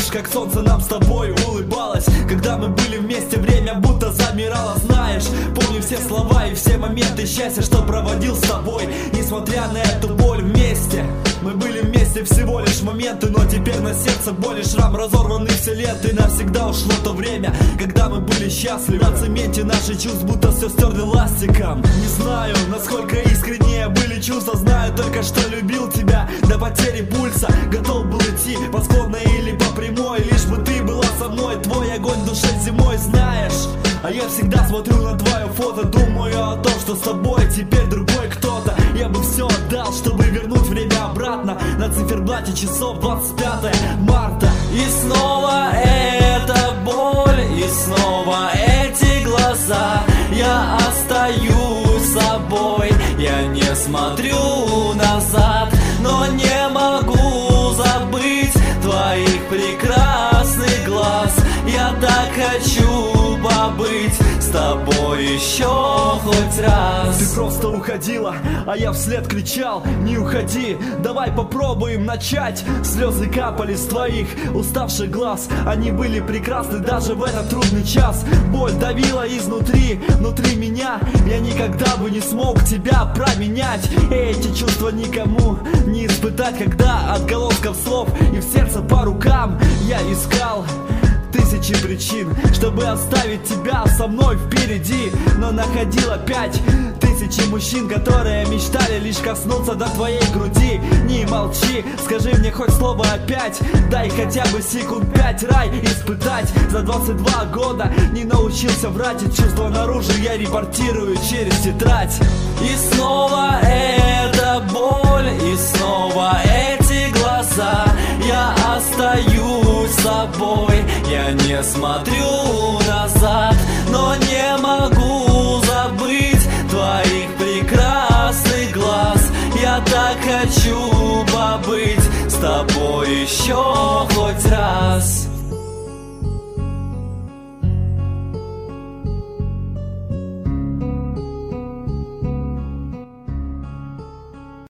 Помнишь, как солнце нам с тобой улыбалось, когда мы были вместе, время будто замирало, знаешь. Помню все слова и все моменты счастья, что проводил с тобой. Несмотря на эту боль, вместе мы были вместе, всего лишь моменты, но теперь на сердце боль и шрам, разорваны все ленты. Навсегда ушло то время, когда мы были счастливы. На цементе наши чувств будто все стерли ластиком. Не знаю, насколько искреннее были чувства, знаю только, что любил тебя до потери пульса. Готов был идти по склонной или по прямой, лишь бы ты была со мной. Твой огонь в душе зимой, знаешь. А я всегда смотрю на твое фото, думаю о том, что с тобой теперь другой кто-то. Я бы все отдал, чтобы вернуть время обратно на циферблате часов 25 марта. И снова эта боль, и снова эти глаза. Я остаюсь собой, я не смотрю назад, но не могу забыть твоих прекрасных глаз. Я так хочу побыть с тобой еще хоть раз. Ты просто уходила, а я вслед кричал: не уходи, давай попробуем начать. Слезы капали с твоих уставших глаз, они были прекрасны даже в этот трудный час. Боль давила изнутри, внутри меня, я никогда бы не смог тебя променять. Эти чувства никому не испытать, когда отголосков слов и в сердце по рукам я искал тысячи причин, чтобы оставить тебя со мной впереди, но находил опять тысячи мужчин, которые мечтали лишь коснуться до твоей груди. Не молчи, скажи мне хоть слово опять, дай хотя бы секунд 5 рай испытать. За 22 года не научился врать, и чувства наружу я репортирую через тетрадь. И снова эта боль, и снова эти глаза. Я остаюсь собой, я не смотрю назад, но не могу забыть твоих прекрасных глаз. Я так хочу побыть с тобой еще